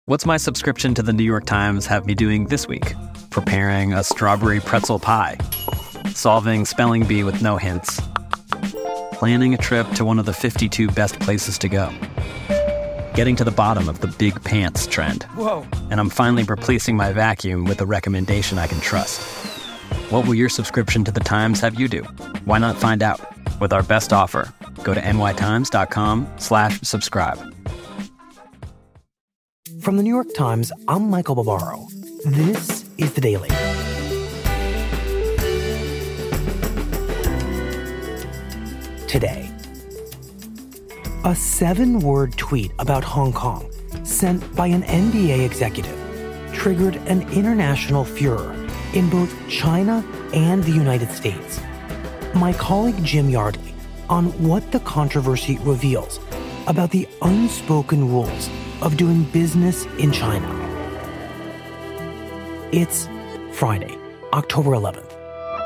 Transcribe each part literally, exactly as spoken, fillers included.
What's my subscription to the New York Times have me doing this week? Preparing a strawberry pretzel pie, solving spelling bee with no hints, planning a trip to one of the fifty-two best places to go, getting to the bottom of the big pants trend. Whoa. And I'm finally replacing my vacuum with a recommendation I can trust. What will your subscription to the Times have you do? Why not find out? With our best offer, go to nytimes.com slash subscribe. From the New York Times, I'm Michael Barbaro. This is The Daily. Today, a seven-word tweet about Hong Kong sent by an N B A executive triggered an international furor in both China and the United States. My colleague Jim Yardley on what the controversy reveals about the unspoken rules of doing business in China. It's Friday, October eleventh.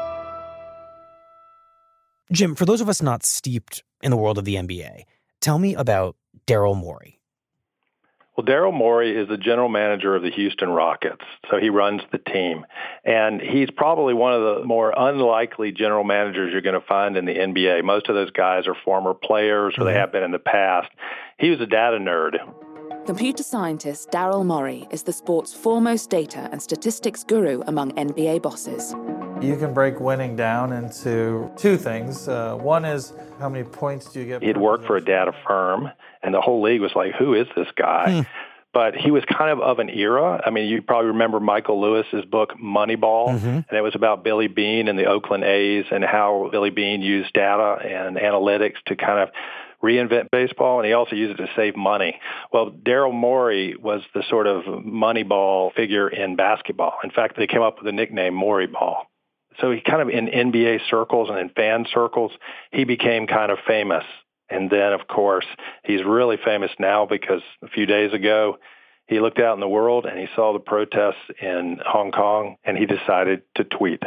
Jim, for those of us not steeped in the world of the N B A, tell me about Daryl Morey. Well, Daryl Morey is the general manager of the Houston Rockets, so he runs the team. And he's probably one of the more unlikely general managers you're going to find in the N B A. Most of those guys are former players, or mm-hmm. they have been in the past. He was a data nerd. Computer scientist Daryl Morey is the sport's foremost data and statistics guru among N B A bosses. You can break winning down into two things. Uh, one is how many points do you get? He'd worked for a data firm, and the whole league was like, who is this guy? Hmm. But he was kind of of an era. I mean, you probably remember Michael Lewis's book, Moneyball, mm-hmm. and it was about Billy Beane and the Oakland A's and how Billy Beane used data and analytics to kind of reinvent baseball, and he also used it to save money. Well, Daryl Morey was the sort of Moneyball figure in basketball. In fact, they came up with the nickname Morey Ball. So he kind of, in N B A circles and in fan circles, he became kind of famous. And then, of course, he's really famous now because a few days ago, he looked out in the world and he saw the protests in Hong Kong, and he decided to tweet.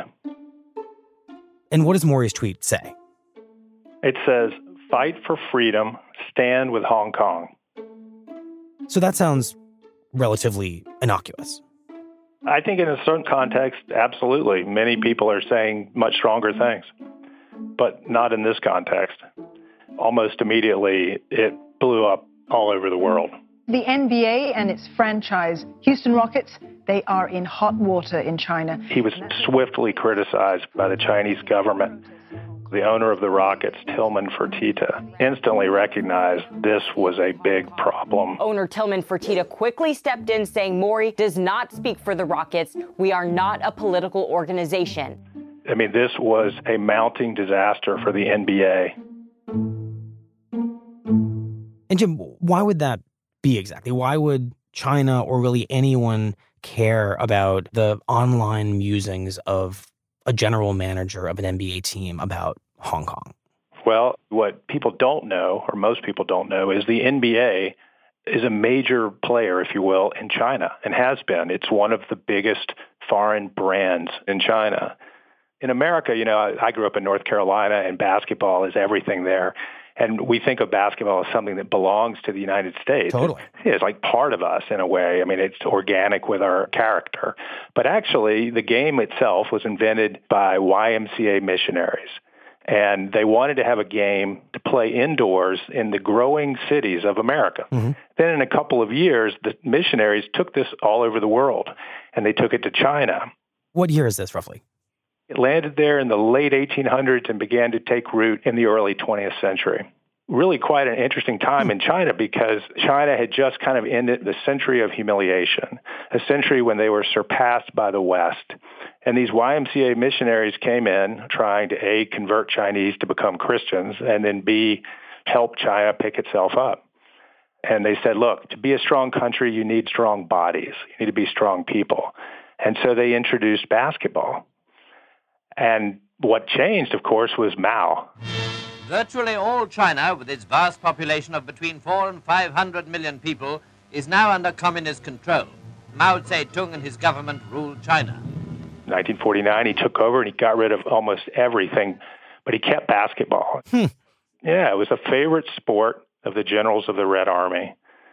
And what does Morey's tweet say? It says, "Fight for freedom, stand with Hong Kong." So that sounds relatively innocuous. I think in a certain context, absolutely. Many people are saying much stronger things, but not in this context. Almost immediately, it blew up all over the world. The N B A and its franchise, Houston Rockets, they are in hot water in China. He was swiftly criticized by the Chinese government. The owner of the Rockets, Tillman Fertitta, instantly recognized this was a big problem. Owner Tillman Fertitta quickly stepped in, saying Morey does not speak for the Rockets. We are not a political organization. I mean, this was a mounting disaster for the N B A. And Jim, why would that be exactly? Why would China or really anyone care about the online musings of a general manager of an N B A team about Hong Kong? Well, what people don't know, or most people don't know, is the N B A is a major player, if you will, in China, and has been. It's one of the biggest foreign brands in China. In America, you know, I, I grew up in North Carolina, and basketball is everything there. And we think of basketball as something that belongs to the United States. Totally. It's like part of us in a way. I mean, it's organic with our character. But actually, the game itself was invented by Y M C A missionaries. And they wanted to have a game to play indoors in the growing cities of America. Mm-hmm. Then in a couple of years, the missionaries took this all over the world, and they took it to China. What year is this, roughly? It landed there in the late eighteen hundreds and began to take root in the early twentieth century. Really quite an interesting time in China, because China had just kind of ended the century of humiliation, a century when they were surpassed by the West. And these Y M C A missionaries came in trying to, A, convert Chinese to become Christians, and then B, help China pick itself up. And they said, look, to be a strong country, you need strong bodies. You need to be strong people. And so they introduced basketball. And what changed, of course, was Mao. Virtually all China, with its vast population of between four and five hundred million people, is now under communist control. Mao Zedong and his government ruled China. In nineteen forty-nine, he took over and he got rid of almost everything, but he kept basketball. Hmm. Yeah, it was a favorite sport of the generals of the Red Army.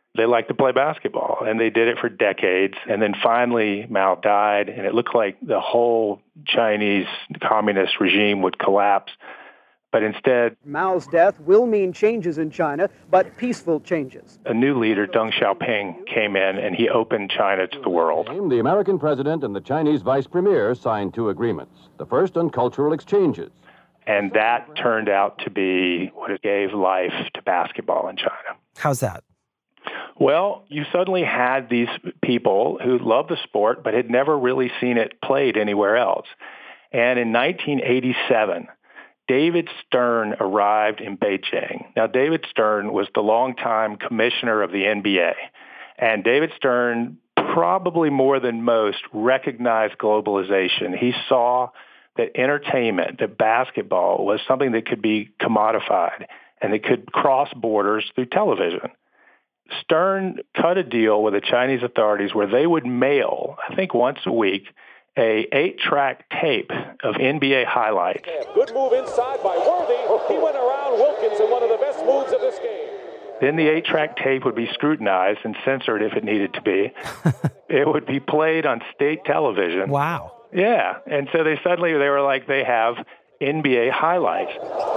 They liked to play basketball, and they did it for decades. And then finally, Mao died, and it looked like the whole Chinese communist regime would collapse. But instead, Mao's death will mean changes in China, but peaceful changes. A new leader, Deng Xiaoping, came in, and he opened China to the world. The American president and the Chinese vice premier signed two agreements, the first on cultural exchanges. And that turned out to be what it gave life to basketball in China. How's that? Well, you suddenly had these people who loved the sport but had never really seen it played anywhere else. And in nineteen eighty-seven, David Stern arrived in Beijing. Now, David Stern was the longtime commissioner of the N B A. And David Stern, probably more than most, recognized globalization. He saw that entertainment, that basketball was something that could be commodified and that could cross borders through television. Stern cut a deal with the Chinese authorities where they would mail, I think once a week, a eight-track tape of N B A highlights. Good move inside by Worthy. He went around Wilkins in one of the best moves of this game. Then the eight-track tape would be scrutinized and censored if it needed to be. It would be played on state television. Wow. Yeah, and so they suddenly, they were like, they have N B A highlights.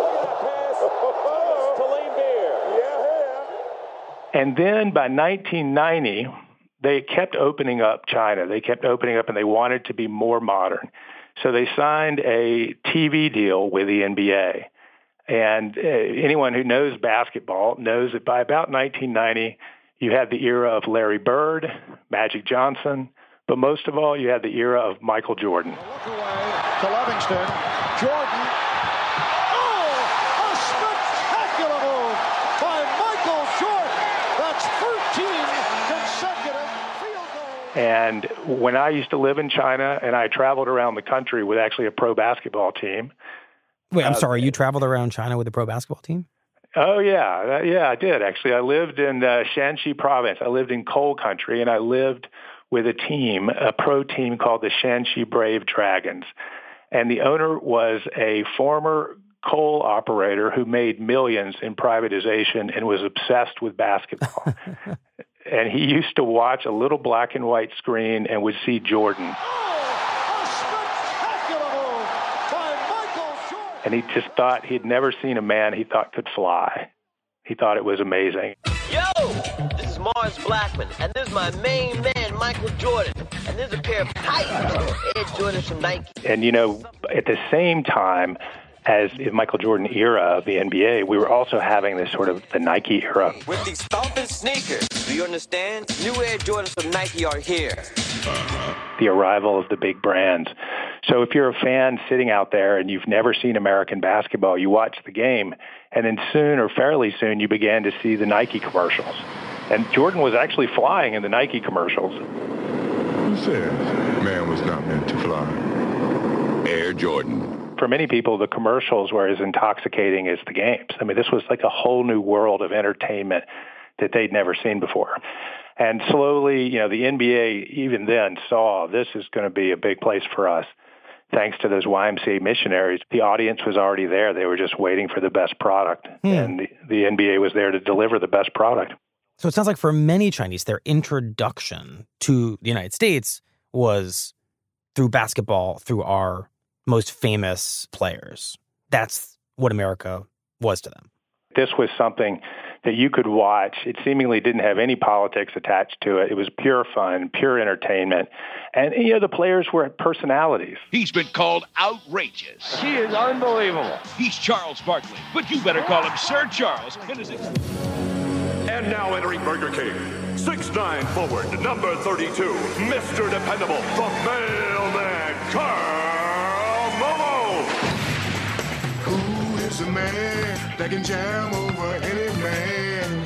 And then by nineteen ninety, they kept opening up China. They kept opening up, and they wanted to be more modern. So they signed a T V deal with the N B A. And uh, anyone who knows basketball knows that by about nineteen ninety, you had the era of Larry Bird, Magic Johnson, but most of all, you had the era of Michael Jordan. Look away to Livingston. Jordan. Oh, a spectacular move by Michael Jordan. That's thirteen consecutive field goals. And when I used to live in China and I traveled around the country with actually a pro basketball team. Wait, I'm uh, sorry. You traveled around China with a pro basketball team? Oh, yeah. Yeah, I did, actually. I lived in uh, Shanxi province. I lived in coal country, and I lived with a team, a pro team called the Shanxi Brave Dragons. And the owner was a former coal operator who made millions in privatization and was obsessed with basketball. And he used to watch a little black and white screen and would see Jordan. And he just thought he'd never seen a man he thought could fly. He thought it was amazing. Yo, this is Morris Blackman, and this is my main man, Michael Jordan. And there's a pair of tight Air Jordans from Nike. And, you know, at the same time as the Michael Jordan era of the N B A, we were also having this sort of the Nike era. With these stomping sneakers, do you understand? New Air Jordans from Nike are here. The arrival of the big brands. So if you're a fan sitting out there and you've never seen American basketball, you watch the game, and then soon or fairly soon you began to see the Nike commercials. And Jordan was actually flying in the Nike commercials. Who says man was not meant to fly? Air Jordan. For many people, the commercials were as intoxicating as the games. I mean, this was like a whole new world of entertainment that they'd never seen before. And slowly, you know, the N B A even then saw this is going to be a big place for us. Thanks to those Y M C A missionaries, the audience was already there. They were just waiting for the best product. Hmm. And the, the N B A was there to deliver the best product. So it sounds like for many Chinese, their introduction to the United States was through basketball, through our most famous players. That's what America was to them. This was something that you could watch. It seemingly didn't have any politics attached to it. It was pure fun, pure entertainment. And, you know, the players were personalities. He's been called outrageous. He is unbelievable. He's Charles Barkley, but you better call him Sir Charles. And now entering Burger King, six nine forward, number thirty-two, Mister Dependable, the mailman, Karl Malone. Who is the man that can jam over any man?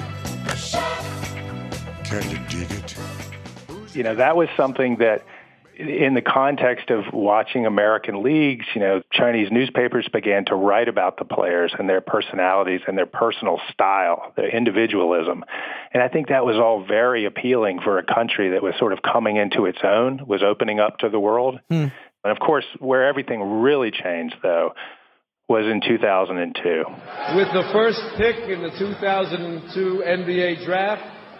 Can you dig it? You know, that was something that in the context of watching American leagues, you know, Chinese newspapers began to write about the players and their personalities and their personal style, their individualism. And I think that was all very appealing for a country that was sort of coming into its own, was opening up to the world. Hmm. And of course, where everything really changed, though, was in two thousand two. With the first pick in the two thousand two N B A draft,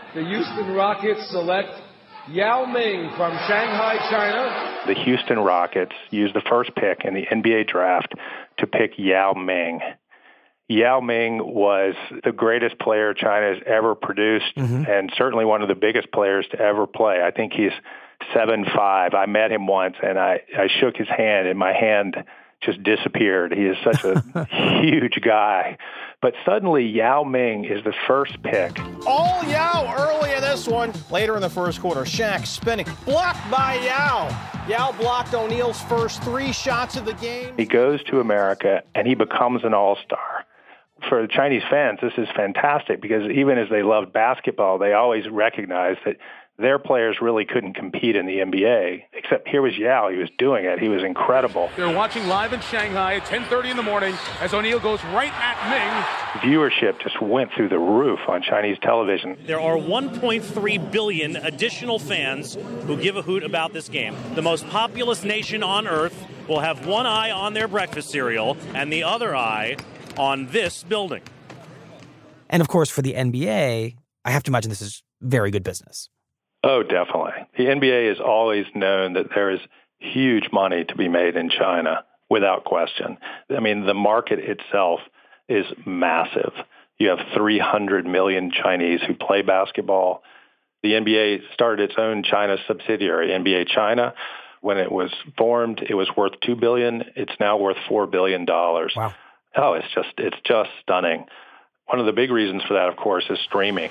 the Houston Rockets select Yao Ming from Shanghai, China. The Houston Rockets used the first pick in the N B A draft to pick Yao Ming. Yao Ming was the greatest player China has ever produced, mm-hmm. and certainly one of the biggest players to ever play. I think he's seven five. I met him once, and I, I shook his hand, and my hand just disappeared. He is such a huge guy. But suddenly, Yao Ming is the first pick. All Yao early in this one. Later in the first quarter, Shaq spinning. Blocked by Yao. Yao blocked O'Neal's first three shots of the game. He goes to America, and he becomes an all-star. For the Chinese fans, this is fantastic because even as they loved basketball, they always recognized that their players really couldn't compete in the N B A, except here was Yao. He was doing it. He was incredible. They're watching live in Shanghai at ten thirty in the morning as O'Neal goes right at Ming. Viewership just went through the roof on Chinese television. There are one point three billion additional fans who give a hoot about this game. The most populous nation on earth will have one eye on their breakfast cereal and the other eye on this building. And of course, for the N B A, I have to imagine this is very good business. Oh, definitely. The N B A has always known that there is huge money to be made in China, without question. I mean, the market itself is massive. You have three hundred million Chinese who play basketball. The N B A started its own China subsidiary, N B A China. When it was formed, it was worth two billion dollars. It's now worth four billion dollars. Wow. Oh, it's just it's just stunning. One of the big reasons for that, of course, is streaming.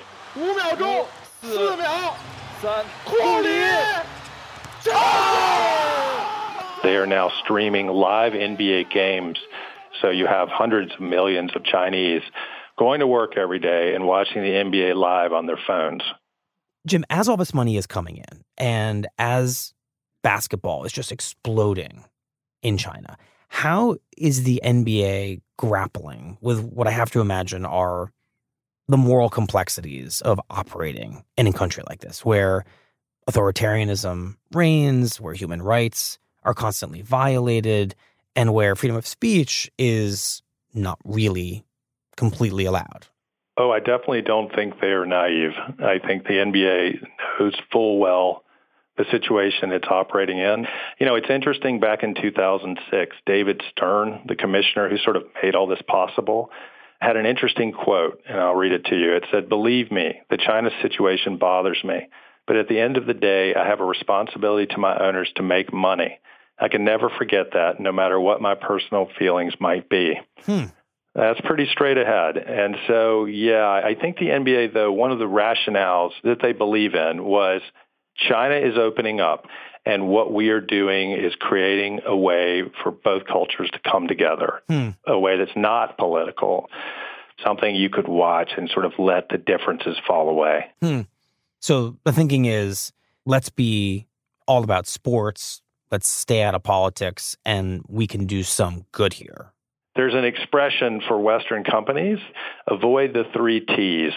They are now streaming live N B A games, so you have hundreds of millions of Chinese going to work every day and watching the N B A live on their phones. Jim, as all this money is coming in and as basketball is just exploding in China, how is the N B A grappling with what I have to imagine are the moral complexities of operating in a country like this, where authoritarianism reigns, where human rights are constantly violated, and where freedom of speech is not really completely allowed? Oh, I definitely don't think they are naive. I think the N B A knows full well the situation it's operating in. You know, it's interesting, back in two thousand six, David Stern, the commissioner who sort of made all this possible, had an interesting quote, and I'll read it to you. It said, "Believe me, the China situation bothers me, but at the end of the day, I have a responsibility to my owners to make money. I can never forget that, no matter what my personal feelings might be." Hmm. That's pretty straight ahead. And so, yeah, I think the N B A, though, one of the rationales that they believe in was China is opening up, and what we are doing is creating a way for both cultures to come together, hmm. a way that's not political, something you could watch and sort of let the differences fall away. Hmm. So the thinking is, let's be all about sports, let's stay out of politics, and we can do some good here. There's an expression for Western companies: avoid the three T's,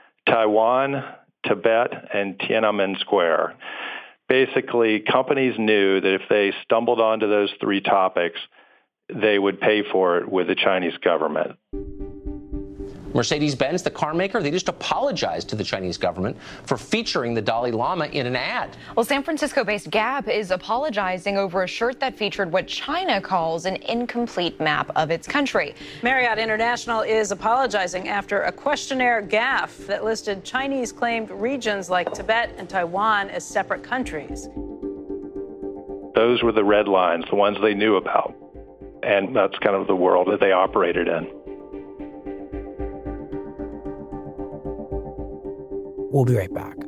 Taiwan, Tibet, and Tiananmen Square. Basically, companies knew that if they stumbled onto those three topics, they would pay for it with the Chinese government. Mercedes-Benz, the car maker, they just apologized to the Chinese government for featuring the Dalai Lama in an ad. Well, San Francisco-based Gap is apologizing over a shirt that featured what China calls an incomplete map of its country. Marriott International is apologizing after a questionnaire gaffe that listed Chinese-claimed regions like Tibet and Taiwan as separate countries. Those were the red lines, the ones they knew about. And that's kind of the world that they operated in. We'll be right back.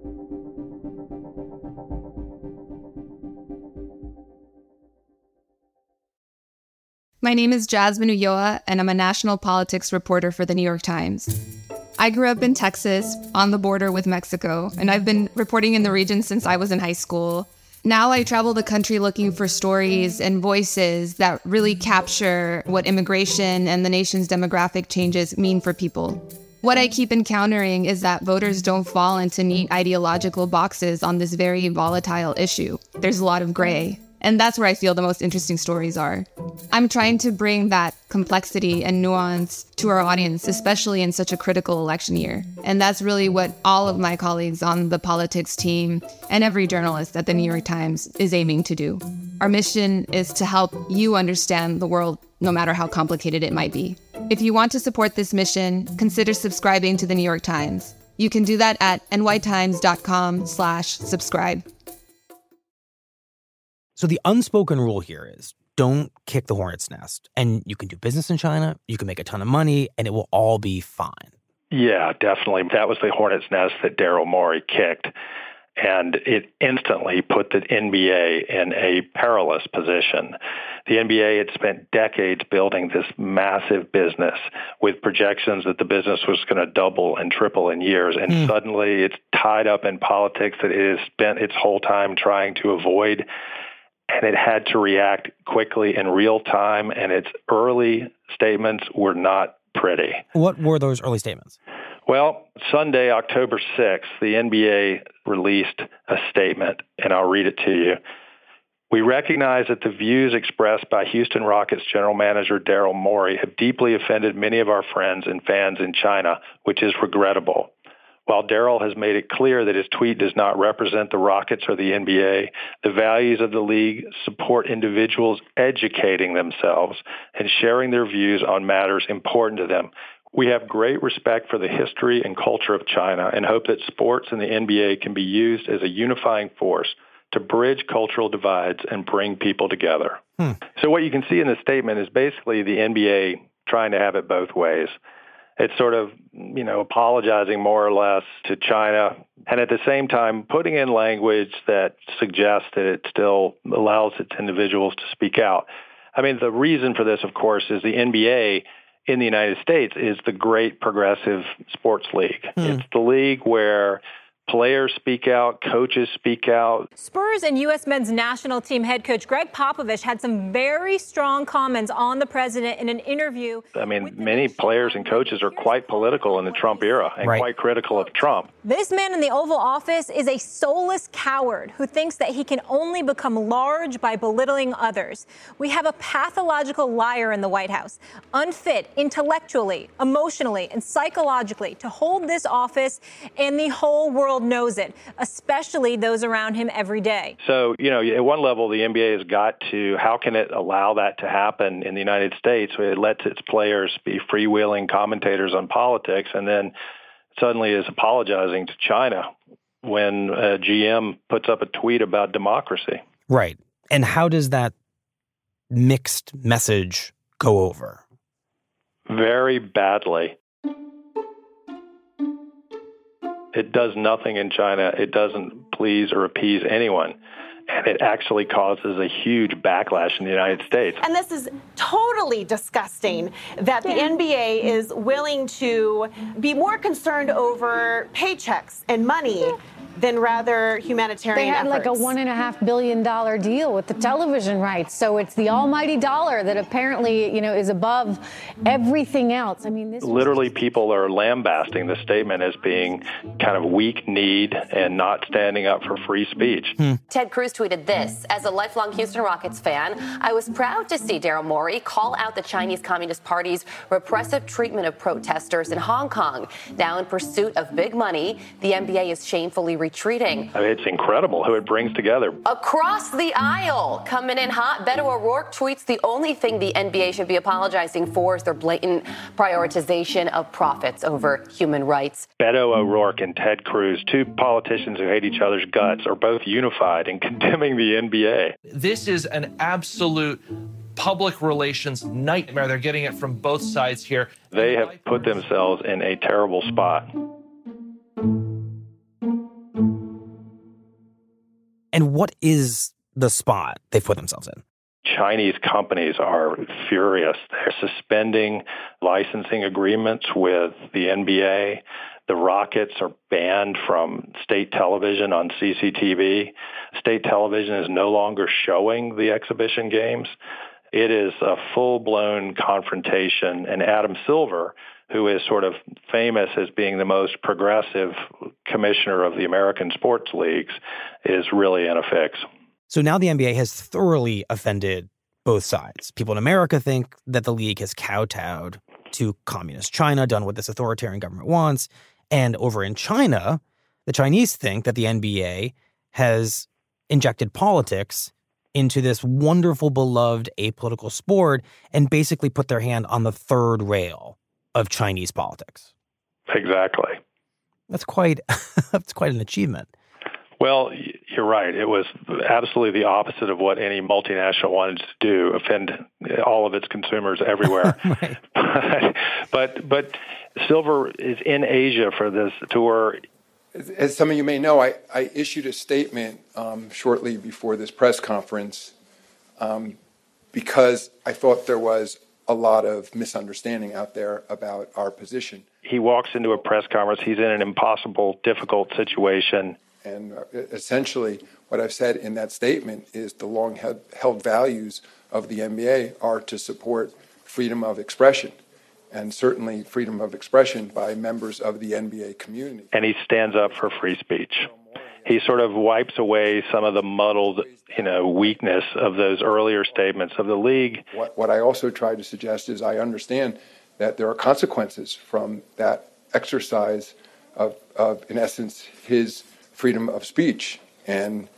My name is Jasmine Ulloa, and I'm a national politics reporter for the New York Times. I grew up in Texas, on the border with Mexico, and I've been reporting in the region since I was in high school. Now I travel the country looking for stories and voices that really capture what immigration and the nation's demographic changes mean for people. What I keep encountering is that voters don't fall into neat ideological boxes on this very volatile issue. There's a lot of gray. And that's where I feel the most interesting stories are. I'm trying to bring that complexity and nuance to our audience, especially in such a critical election year. And that's really what all of my colleagues on the politics team and every journalist at the New York Times is aiming to do. Our mission is to help you understand the world, no matter how complicated it might be. If you want to support this mission, consider subscribing to the New York Times. You can do that at nytimes.com slash subscribe. So the unspoken rule here is don't kick the hornet's nest. And you can do business in China, you can make a ton of money, and it will all be fine. Yeah, definitely. That was the hornet's nest that Daryl Morey kicked. And it instantly put the N B A in a perilous position. The N B A had spent decades building this massive business with projections that the business was going to double and triple in years. And mm. suddenly it's tied up in politics that it has spent its whole time trying to avoid. And it had to react quickly in real time. And its early statements were not pretty. What were those early statements? Well, Sunday, October sixth, the N B A released a statement, and I'll read it to you. We recognize that the views expressed by Houston Rockets general manager Daryl Morey have deeply offended many of our friends and fans in China, which is regrettable. While Daryl has made it clear that his tweet does not represent the Rockets or the N B A, the values of the league support individuals educating themselves and sharing their views on matters important to them. We have great respect for the history and culture of China and hope that sports and the N B A can be used as a unifying force to bridge cultural divides and bring people together. Hmm. So what you can see in this statement is basically the N B A trying to have it both ways. It's sort of, you know, apologizing more or less to China and at the same time putting in language that suggests that it still allows its individuals to speak out. I mean, the reason for this, of course, is the N B A in the United States is the great progressive sports league. Mm. It's the league where players speak out, coaches speak out. Spurs and U S men's national team head coach Greg Popovich had some very strong comments on the president in an interview. I mean, many players and coaches are quite political in the Trump era and right. quite critical of Trump. This man in the Oval Office is a soulless coward who thinks that he can only become large by belittling others. We have a pathological liar in the White House, unfit intellectually, emotionally, and psychologically to hold this office, and the whole world knows it, especially those around him every day. So, you know, at one level, the N B A has got to, how can it allow that to happen in the United States? It lets its players be freewheeling commentators on politics and then suddenly is apologizing to China when uh, G M puts up a tweet about democracy. Right. And how does that mixed message go over? Very badly. It does nothing in China. It doesn't please or appease anyone. And it actually causes a huge backlash in the United States. And this is totally disgusting that the N B A is willing to be more concerned over paychecks and money than rather humanitarian They had efforts. like a one and a half billion dollar deal with the television rights. So it's the almighty dollar that apparently, you know, is above everything else. I mean, this literally people are lambasting the statement as being kind of weak-kneed and not standing up for free speech. Hmm. Ted Cruz tweeted this: as a lifelong Houston Rockets fan, I was proud to see Daryl Morey call out the Chinese Communist Party's repressive treatment of protesters in Hong Kong. Now in pursuit of big money, the N B A is shamefully retreating. I mean, it's incredible who it brings together. Across the aisle, coming in hot, Beto O'Rourke tweets the only thing the N B A should be apologizing for is their blatant prioritization of profits over human rights. Beto O'Rourke and Ted Cruz, two politicians who hate each other's guts, are both unified in condemning the N B A. This is an absolute public relations nightmare. They're getting it from both sides here. They have put themselves in a terrible spot. And what is the spot they've put themselves in? Chinese companies are furious. They're suspending licensing agreements with the N B A. The Rockets are banned from state television on C C T V. State television is no longer showing the exhibition games. It is a full-blown confrontation, and Adam Silver, who is sort of famous as being the most progressive commissioner of the American sports leagues, is really in a fix. So now the N B A has thoroughly offended both sides. People in America think that the league has kowtowed to communist China, done what this authoritarian government wants. And over in China, the Chinese think that the N B A has injected politics into this wonderful, beloved, apolitical sport and basically put their hand on the third rail of Chinese politics. Exactly. That's quite, that's quite an achievement. Well, you're right. It was absolutely the opposite of what any multinational wanted to do, offend all of its consumers everywhere. but, but but Silver is in Asia for this tour. As, as some of you may know, I, I issued a statement um, shortly before this press conference um, because I thought there was a lot of misunderstanding out there about our position. He walks into a press conference. He's in an impossible, difficult situation. And essentially, what I've said in that statement is the long-held values of the N B A are to support freedom of expression, and certainly freedom of expression by members of the N B A community. And he stands up for free speech. He sort of wipes away some of the muddled, you know, weakness of those earlier statements of the league. What, what I also tried to suggest is I understand that there are consequences from that exercise of, of in essence, his freedom of speech. And,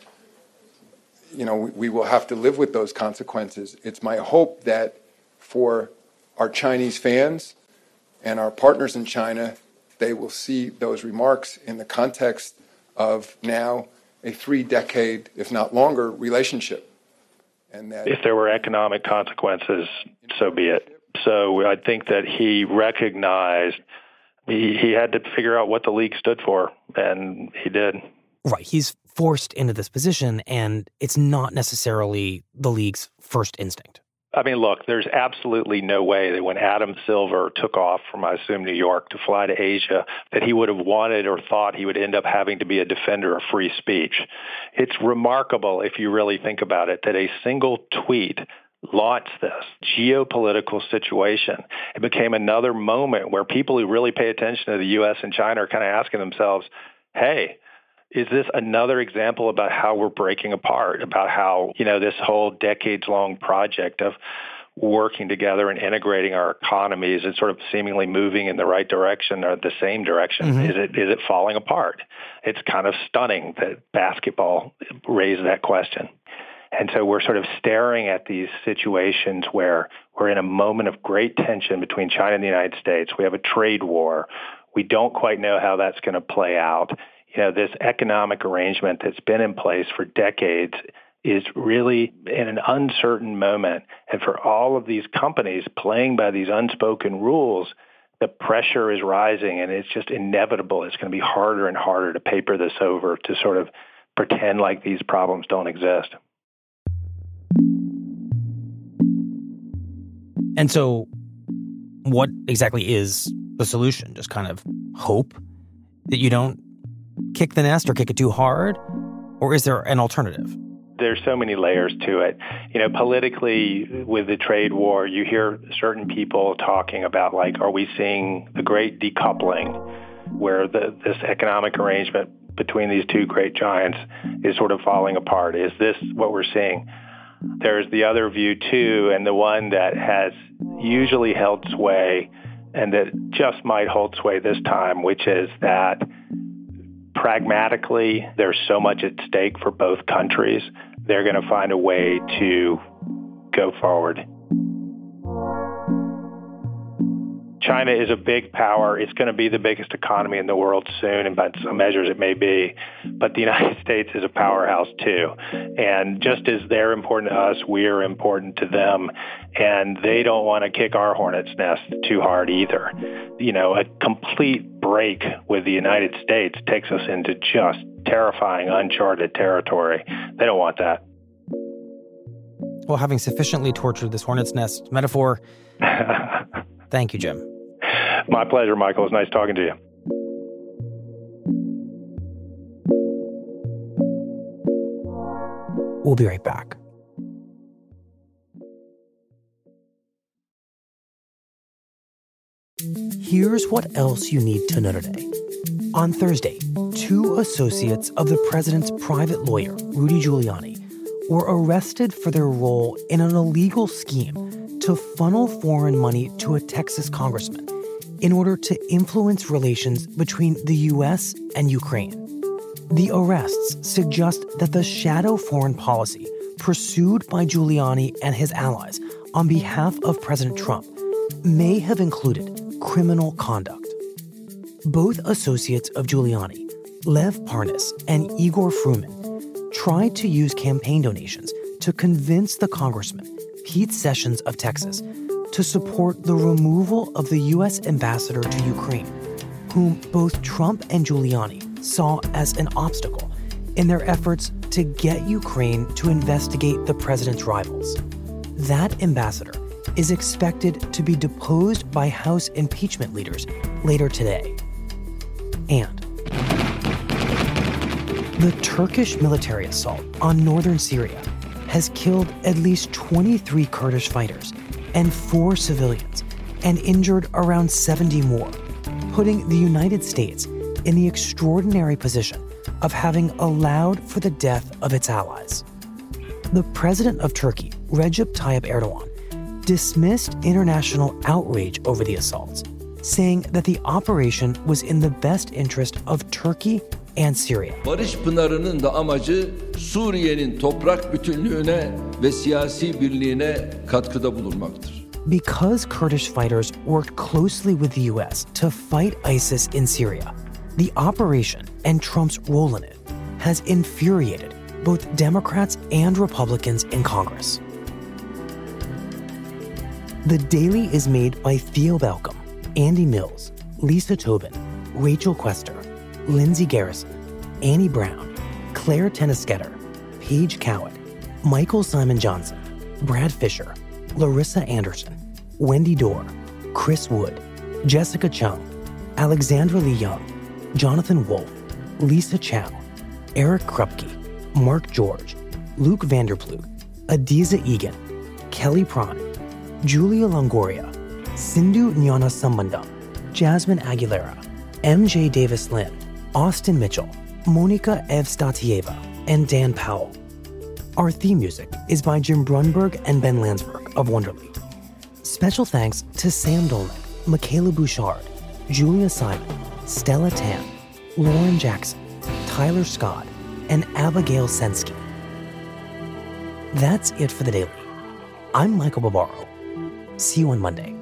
you know, we, we will have to live with those consequences. It's my hope that for our Chinese fans and our partners in China, they will see those remarks in the context of now a three-decade, if not longer, relationship. And that if there were economic consequences, so be it. So I think that he recognized He, he had to figure out what the league stood for, and he did. Right. He's forced into this position, and it's not necessarily the league's first instinct. I mean, look, there's absolutely no way that when Adam Silver took off from, I assume, New York to fly to Asia, that he would have wanted or thought he would end up having to be a defender of free speech. It's remarkable, if you really think about it, that a single tweet launched this geopolitical situation. It became another moment where people who really pay attention to the U S and China are kind of asking themselves, hey, is this another example about how we're breaking apart, about how, you know, this whole decades-long project of working together and integrating our economies and sort of seemingly moving in the right direction or the same direction, mm-hmm. is it is it falling apart? It's kind of stunning that basketball raised that question. And so we're sort of staring at these situations where we're in a moment of great tension between China and the United States. We have a trade war. We don't quite know how that's going to play out. You know, this economic arrangement that's been in place for decades is really in an uncertain moment. And for all of these companies playing by these unspoken rules, the pressure is rising, and it's just inevitable. It's going to be harder and harder to paper this over, to sort of pretend like these problems don't exist. And so what exactly is the solution? Just kind of hope that you don't kick the nest or kick it too hard? Or is there an alternative? There's so many layers to it. You know, politically, with the trade war, you hear certain people talking about, like, are we seeing the great decoupling, where the, this economic arrangement between these two great giants is sort of falling apart? Is this what we're seeing? There's the other view, too, and the one that has usually held sway and that just might hold sway this time, which is that pragmatically, there's so much at stake for both countries. They're going to find a way to go forward. China is a big power. It's going to be the biggest economy in the world soon, and by some measures it may be. But the United States is a powerhouse too. And just as they're important to us, we're important to them. And they don't want to kick our hornet's nest too hard either. You know, a complete break with the United States takes us into just terrifying, uncharted territory. They don't want that. Well, having sufficiently tortured this hornet's nest metaphor, thank you, Jim. My pleasure, Michael. It's nice talking to you. We'll be right back. Here's what else you need to know today. On Thursday, two associates of the president's private lawyer, Rudy Giuliani, were arrested for their role in an illegal scheme to funnel foreign money to a Texas congressman in order to influence relations between the U S and Ukraine. The arrests suggest that the shadow foreign policy pursued by Giuliani and his allies on behalf of President Trump may have included criminal conduct. Both associates of Giuliani, Lev Parnas and Igor Fruman, tried to use campaign donations to convince the congressman, Pete Sessions of Texas, to support the removal of the U S ambassador to Ukraine, whom both Trump and Giuliani saw as an obstacle in their efforts to get Ukraine to investigate the president's rivals. That ambassador is expected to be deposed by House impeachment leaders later today. And the Turkish military assault on northern Syria has killed at least twenty-three Kurdish fighters and four civilians and injured around seventy more, putting the United States in the extraordinary position of having allowed for the death of its allies. The president of Turkey, Recep Tayyip Erdogan, dismissed international outrage over the assaults, saying that the operation was in the best interest of Turkey and Syria. Barış Pınarı'nın da amacı Suriye'nin toprak bütünlüğüne ve siyasi birliğine katkıda bulunmaktır. Because Kurdish fighters worked closely with the U S to fight ISIS in Syria, the operation and Trump's role in it has infuriated both Democrats and Republicans in Congress. The Daily is made by Theo Balcom, Andy Mills, Lisa Tobin, Rachel Quester, Lindsay Garrison, Annie Brown, Claire Tennisketter, Paige Cowett, Michael Simon Johnson, Brad Fisher, Larissa Anderson, Wendy Dorr, Chris Wood, Jessica Chung, Alexandra Lee Young, Jonathan Wolfe, Lisa Chow, Eric Krupke, Mark George, Luke Vanderplug, Adiza Egan, Kelly Prawn, Julia Longoria, Sindhu Nyana-Sambandam, Jasmine Aguilera, M J Davis-Lynn, Austin Mitchell, Monica Evstatieva, and Dan Powell. Our theme music is by Jim Brunberg and Ben Landsberg of Wonderly. Special thanks to Sam Dolnick, Michaela Bouchard, Julia Simon, Stella Tan, Lauren Jackson, Tyler Scott, and Abigail Sensky. That's it for the Daily. I'm Michael Barbaro. See you on Monday.